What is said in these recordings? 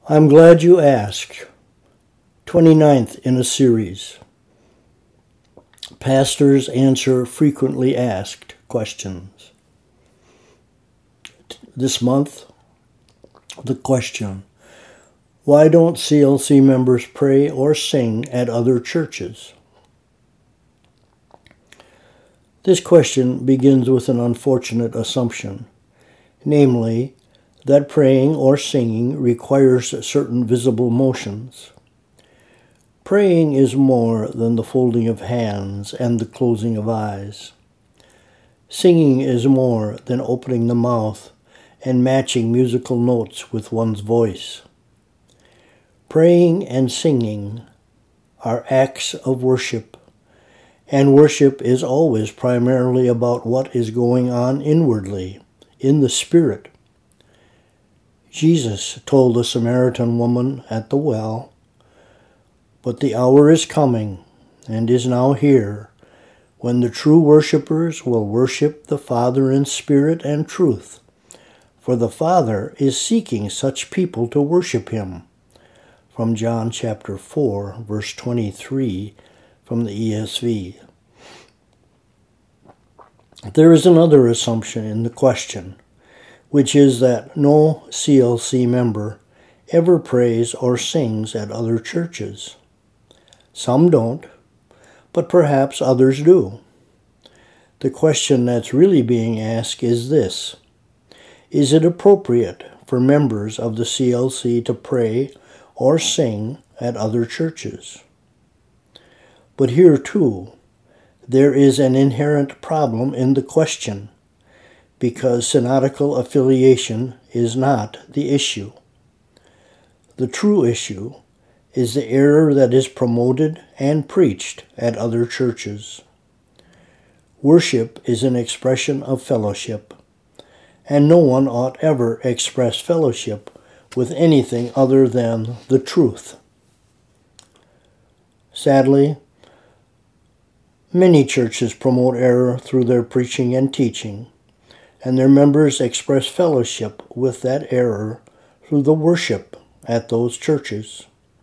I'm glad you asked. 29th in a series. Pastors answer frequently asked questions. This month, the question, why don't CLC members pray or sing at other churches? This question begins with an unfortunate assumption, namely, that praying or singing requires certain visible motions. Praying is more than the folding of hands and the closing of eyes. Singing is more than opening the mouth and matching musical notes with one's voice. Praying and singing are acts of worship, and worship is always primarily about what is going on inwardly, in the spirit. Jesus told the Samaritan woman at the well, "But the hour is coming, and is now here, when the true worshipers will worship the Father in spirit and truth, for the Father is seeking such people to worship him." From John chapter 4, verse 23, from the ESV. There is another assumption in the question, which is that no CLC member ever prays or sings at other churches. Some don't, but perhaps others do. The question that's really being asked is this: is it appropriate for members of the CLC to pray or sing at other churches? But here too, there is an inherent problem in the question, because synodical affiliation is not the issue. The true issue is the error that is promoted and preached at other churches. Worship is an expression of fellowship, and no one ought ever express fellowship with anything other than the truth. Sadly, many churches promote error through their preaching and teaching, and their members express fellowship with that error through the worship at those churches.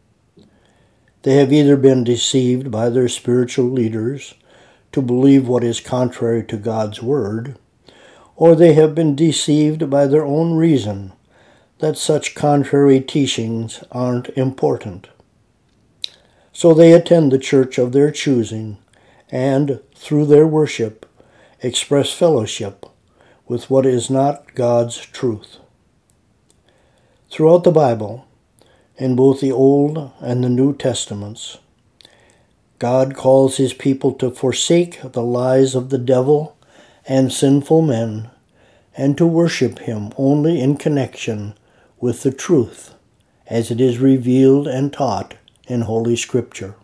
They have either been deceived by their spiritual leaders to believe what is contrary to God's word, or they have been deceived by their own reason that such contrary teachings aren't important. So they attend the church of their choosing and, through their worship, express fellowship with what is not God's truth. Throughout the Bible, in both the Old and the New Testaments, God calls his people to forsake the lies of the devil and sinful men and to worship him only in connection with the truth as it is revealed and taught in Holy Scripture.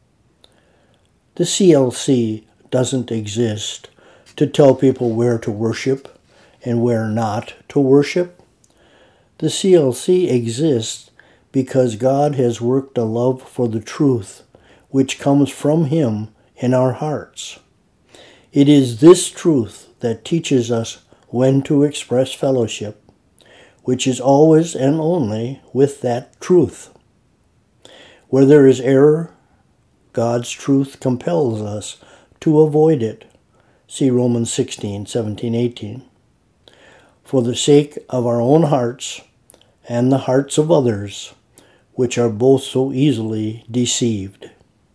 The CLC doesn't exist to tell people where to worship and where not to worship. The CLC exists because God has worked a love for the truth which comes from him in our hearts. It is this truth that teaches us when to express fellowship, which is always and only with that truth. Where there is error, God's truth compels us to avoid it. See Romans 16, 17, 18. For the sake of our own hearts and the hearts of others, which are both so easily deceived.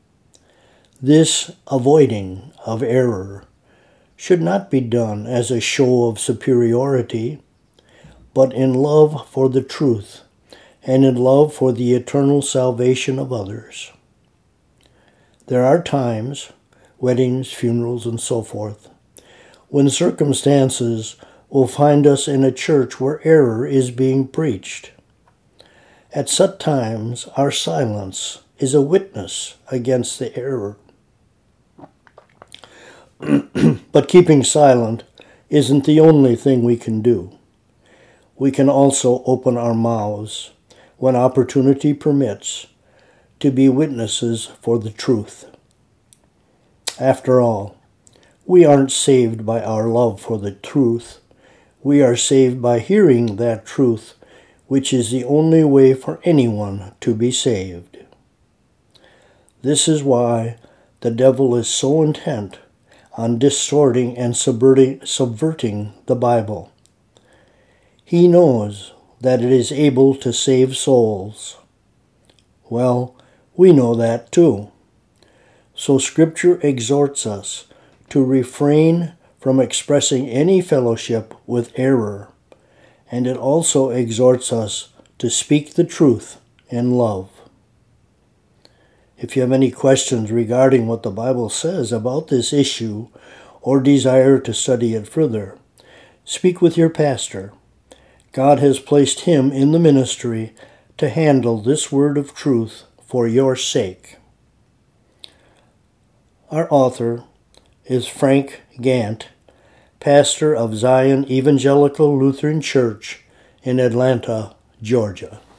This avoiding of error should not be done as a show of superiority, but in love for the truth and in love for the eternal salvation of others. There are times, weddings, funerals, and so forth, when circumstances will find us in a church where error is being preached. At such times, our silence is a witness against the error. But keeping silent isn't the only thing we can do. We can also open our mouths, when opportunity permits, to be witnesses for the truth. After all, we aren't saved by our love for the truth. We are saved by hearing that truth which is the only way for anyone to be saved. This is why the devil is so intent on distorting and subverting the Bible. He knows that it is able to save souls. Well, we know that too. So Scripture exhorts us to refrain from expressing any fellowship with error, and it also exhorts us to speak the truth in love. If you have any questions regarding what the Bible says about this issue or desire to study it further, speak with your pastor. God has placed him in the ministry to handle this word of truth for your sake. Our author is Frank Gant, pastor of Zion Evangelical Lutheran Church in Atlanta, Georgia.